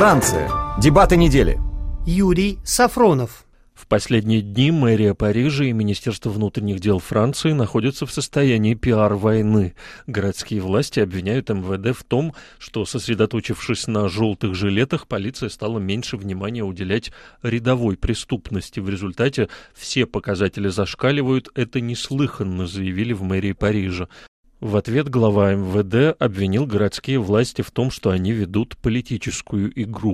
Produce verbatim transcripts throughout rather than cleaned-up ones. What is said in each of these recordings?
Франция. Дебаты недели. Юрий Сафронов. В последние дни мэрия Парижа и Министерство внутренних дел Франции находятся в состоянии пиар-войны. Городские власти обвиняют эм вэ дэ в том, что, сосредоточившись на желтых жилетах, полиция стала меньше внимания уделять рядовой преступности. В результате все показатели зашкаливают. Это неслыханно, заявили в мэрии Парижа. В ответ глава эм вэ дэ обвинил городские власти в том, что они ведут политическую игру.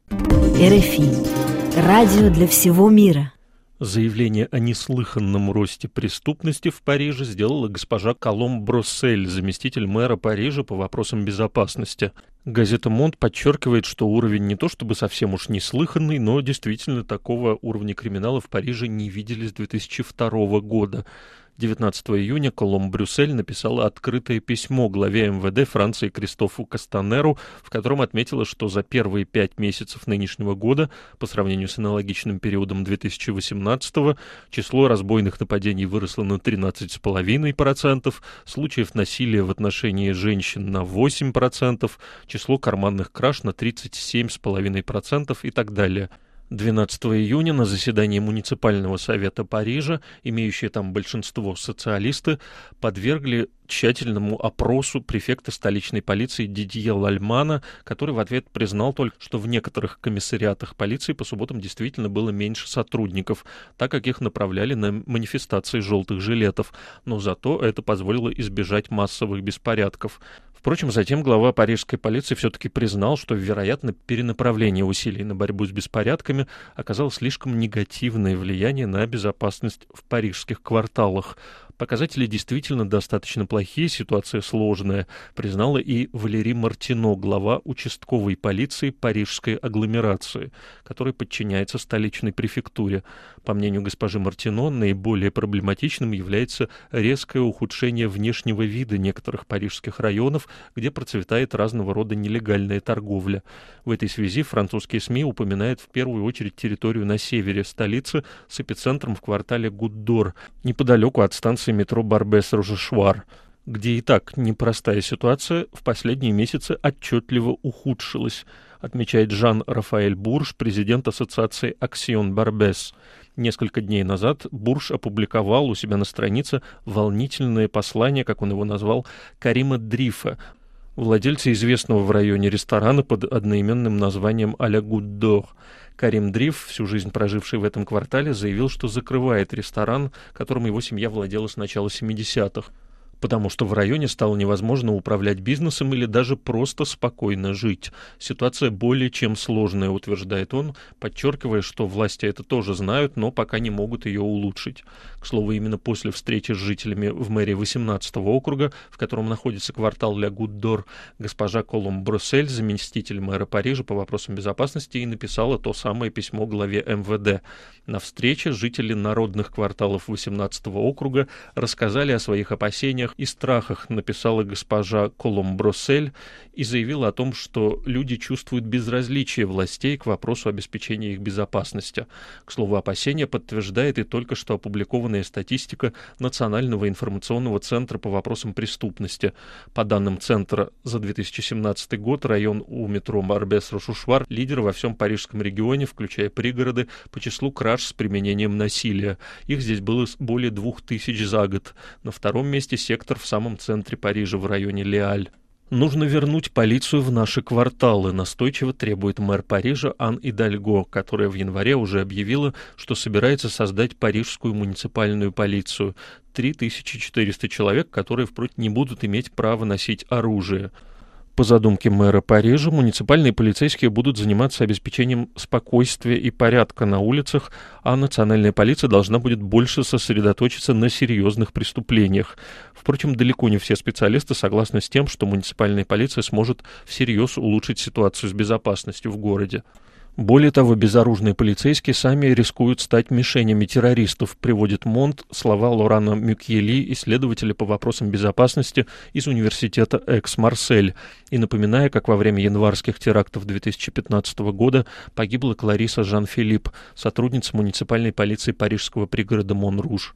эр эф и. Радио для всего мира. Заявление о неслыханном росте преступности в Париже сделала госпожа Коломб Броссель, заместитель мэра Парижа по вопросам безопасности. Газета «Монт» подчеркивает, что уровень не то чтобы совсем уж неслыханный, но действительно такого уровня криминала в Париже не видели с две тысячи второго года. девятнадцатого июня Коломб Брюссель написала открытое письмо главе эм вэ дэ Франции Кристофу Кастанеру, в котором отметила, что за первые пять месяцев нынешнего года, по сравнению с аналогичным периодом две тысячи восемнадцатого, число разбойных нападений выросло на тринадцать целых пять десятых процента, случаев насилия в отношении женщин на восемь процентов, число карманных краж на тридцать семь целых пять десятых процента и так далее. двенадцатого июня на заседании муниципального совета Парижа, имеющие там большинство социалисты, подвергли тщательному опросу префекта столичной полиции Дидье Лальмана, который в ответ признал только, что в некоторых комиссариатах полиции по субботам действительно было меньше сотрудников, так как их направляли на манифестации желтых жилетов, но зато это позволило избежать массовых беспорядков. Впрочем, затем глава парижской полиции все-таки признал, что, вероятно, перенаправление усилий на борьбу с беспорядками оказало слишком негативное влияние на безопасность в парижских кварталах. Показатели действительно достаточно плохие, ситуация сложная, признала и Валерий Мартино, глава участковой полиции парижской агломерации, которая подчиняется столичной префектуре. По мнению госпожи Мартино, наиболее проблематичным является резкое ухудшение внешнего вида некоторых парижских районов, где процветает разного рода нелегальная торговля. В этой связи французские СМИ упоминают в первую очередь территорию на севере столицы с эпицентром в квартале Гуддор, неподалеку от станции метро Барбес-Рожешуар, где и так непростая ситуация в последние месяцы отчетливо ухудшилась, отмечает Жан-Рафаэль Бурж, президент ассоциации «Аксион Барбес». Несколько дней назад Бурж опубликовал у себя на странице волнительное послание, как он его назвал, Карима Дрифа, владельца известного в районе ресторана под одноименным названием «А-ля Гуддор». Карим Дриф, всю жизнь проживший в этом квартале, заявил, что закрывает ресторан, которым его семья владела с начала семидесятых, потому что в районе стало невозможно управлять бизнесом или даже просто спокойно жить. Ситуация более чем сложная, утверждает он, подчеркивая, что власти это тоже знают, но пока не могут ее улучшить. К слову, именно после встречи с жителями в мэрии восемнадцатого округа, в котором находится квартал Ля Гуддор, госпожа Коломб Броссель, заместитель мэра Парижа по вопросам безопасности, и написала то самое письмо главе эм вэ дэ. На встрече жители народных кварталов восемнадцатого округа рассказали о своих опасениях и страхах, написала госпожа Коломб Броссель, и заявила о том, что люди чувствуют безразличие властей к вопросу обеспечения их безопасности. К слову, опасения подтверждает и только что опубликованная статистика Национального информационного центра по вопросам преступности. По данным центра, за две тысячи семнадцатый год район у метро Барбес-Рожешуар лидер во всем парижском регионе, включая пригороды, по числу краж с применением насилия. Их здесь было более двух тысяч за год. На втором месте сектор в самом центре Парижа, в районе Леаль. Нужно вернуть полицию в наши кварталы, настойчиво требует мэр Парижа Ан Идальго, которая в январе уже объявила, что собирается создать парижскую муниципальную полицию. три тысячи четыреста человек, которые, впрочем, не будут иметь права носить оружие. По задумке мэра Парижа, муниципальные полицейские будут заниматься обеспечением спокойствия и порядка на улицах, а национальная полиция должна будет больше сосредоточиться на серьезных преступлениях. Впрочем, далеко не все специалисты согласны с тем, что муниципальная полиция сможет всерьез улучшить ситуацию с безопасностью в городе. Более того, безоружные полицейские сами рискуют стать мишенями террористов, приводит Монт слова Лорана Мюкьели, исследователя по вопросам безопасности из университета Экс-Марсель, и напоминая, как во время январских терактов две тысячи пятнадцатого года погибла Клариса Жан-Филипп, сотрудница муниципальной полиции парижского пригорода Мон-Руж.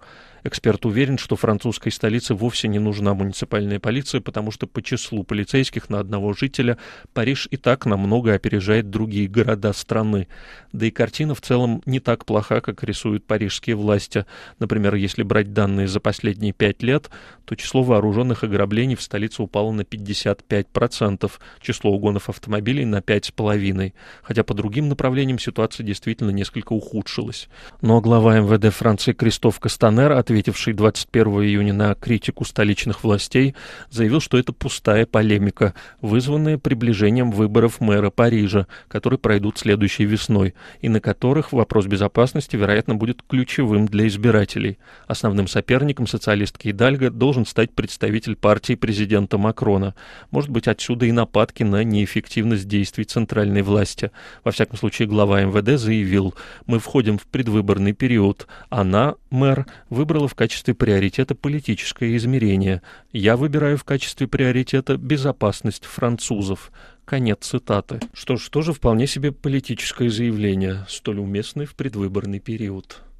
Эксперт уверен, что французской столице вовсе не нужна муниципальная полиция, потому что по числу полицейских на одного жителя Париж и так намного опережает другие города страны. Да и картина в целом не так плоха, как рисуют парижские власти. Например, если брать данные за последние пять лет, то число вооруженных ограблений в столице упало на пятьдесят пять процентов, число угонов автомобилей на пять целых пять десятых процента, хотя по другим направлениям ситуация действительно несколько ухудшилась. Но глава эм вэ дэ Франции Кристоф Кастанер, ответивший двадцать первого июня на критику столичных властей, заявил, что это пустая полемика, вызванная приближением выборов мэра Парижа, которые пройдут следующей весной, и на которых вопрос безопасности, вероятно, будет ключевым для избирателей. Основным соперником социалистки Идальго должен стать представитель партии президента Макрона. Может быть, отсюда и нападки на неэффективность действий центральной власти. Во всяком случае, глава эм вэ дэ заявил: «Мы входим в предвыборный период. Она, мэр, выбрала в качестве приоритета политическое измерение. Я выбираю в качестве приоритета безопасность французов». Конец цитаты. Что ж, тоже вполне себе политическое заявление, столь уместное в предвыборный период.